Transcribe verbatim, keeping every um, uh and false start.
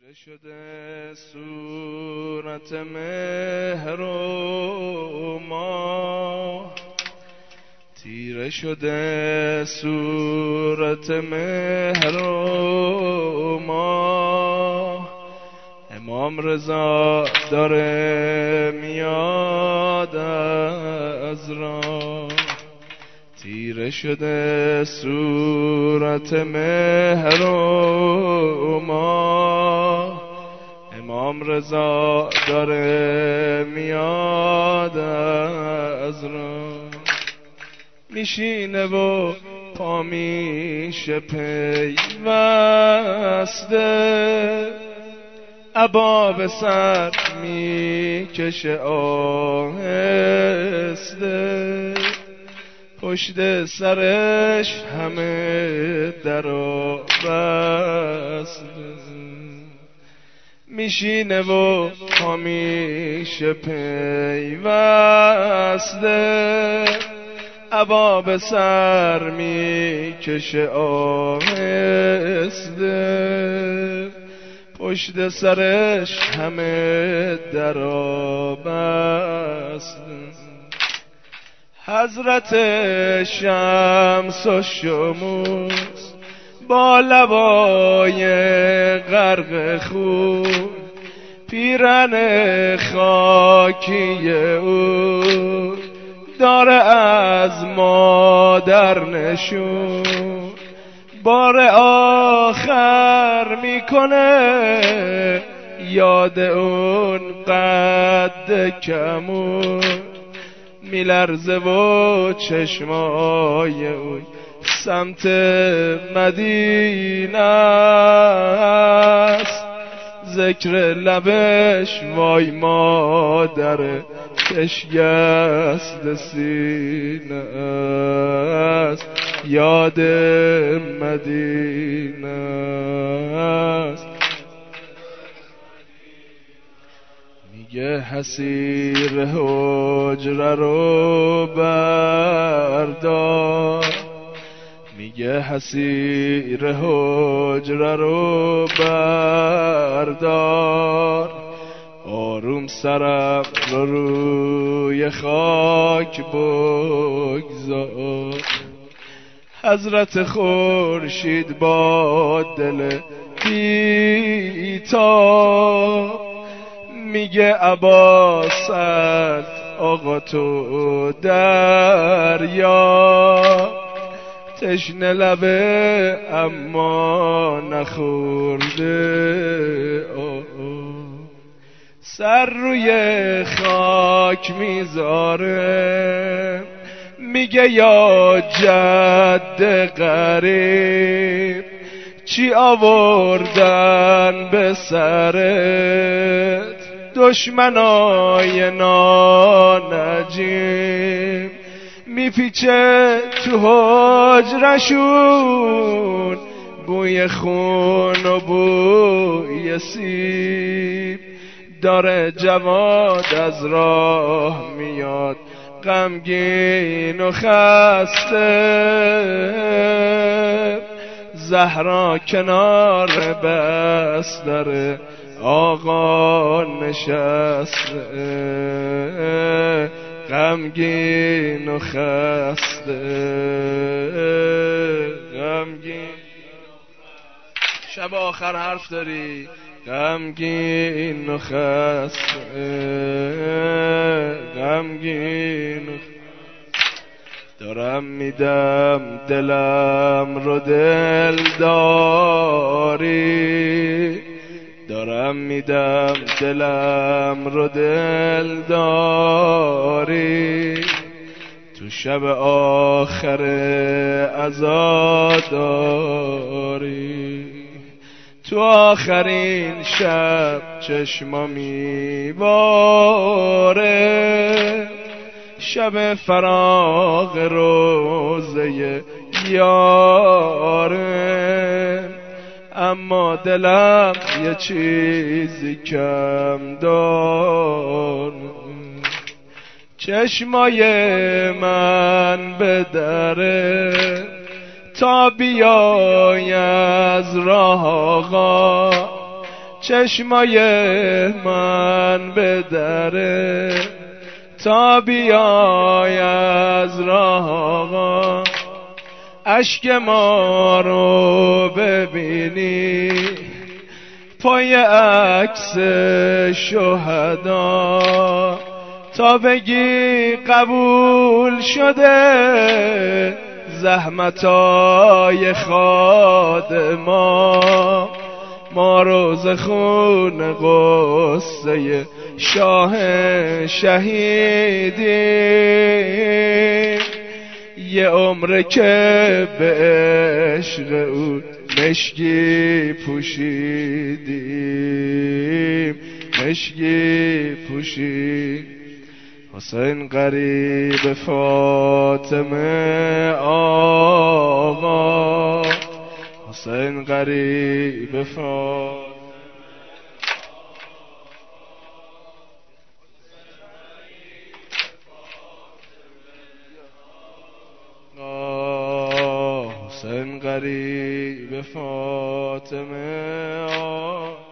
تیره شده صورت مهر و ماه، تیره شده صورت مهر و ماه. امام رضا داره میاد از راه، تیره شده صورت مهر و ماه. امام رضا داره میاد از راه، میشینه و پا میشه پیوسته، عبا به سر میکشه آهسته، پشت سرش همه درا بسته. میشینه و پا میشه پیوسته، عبا به سر میکشه آهسته، پشت سرش همه درا بسته. حضرت شمس و شموس با لبای غرق خون، پیرن خاکی او داره از مادر نشون، بار آخر میکنه یاد اون قد کمون. میلرزه و چشمای اون سمت مدینه است، ذکر لبش وای مادر کشگست سینه است، یاد مدینه است. میگه حسیر حجره رو بردار، میگه حسیر حجره رو بردار، آروم سرم رو روی خاک بگذار. حضرت خورشید با دل بی‌تاب میگه عباست آقا تو دریا، تشنه لبه اما نخورده. سر روی خاک میذاره، میگه یا جد غریب چی آوردن به سرت دشمنای نانجیم، میپیچه تو حجرشون بوی خون و بوی سیب. داره جواد از راه میاد غمگین و خسته، زهرا کنار بستر آقا نشسته، غمگین و خسته، غمگین. شب آخر حرف داری، غمگین و خسته، غمگین و خسته. دارم میدم دلم رو دل داری، دارم میدم دلم رو دل داری، تو شب آخر عزاداری. تو آخرین شب چشما میباره، شب فراق روزه یاره، اما دلم یه چیزی کم دار. چشمای من به دره تا بیای از راه آقا، چشمای من به دره تا بیای از راه آقا اشک ما رو ببینی پای عکس شهدا تا بگی قبول شده زحمتای خادما ما روز خون قصه شاه شهیدیم یه عمر که به عشق او مشکی پوشیدیم مشکی پوشید حسین قریب فاطمه آقا حسین قریب فاطمه حسین قریب فاطمه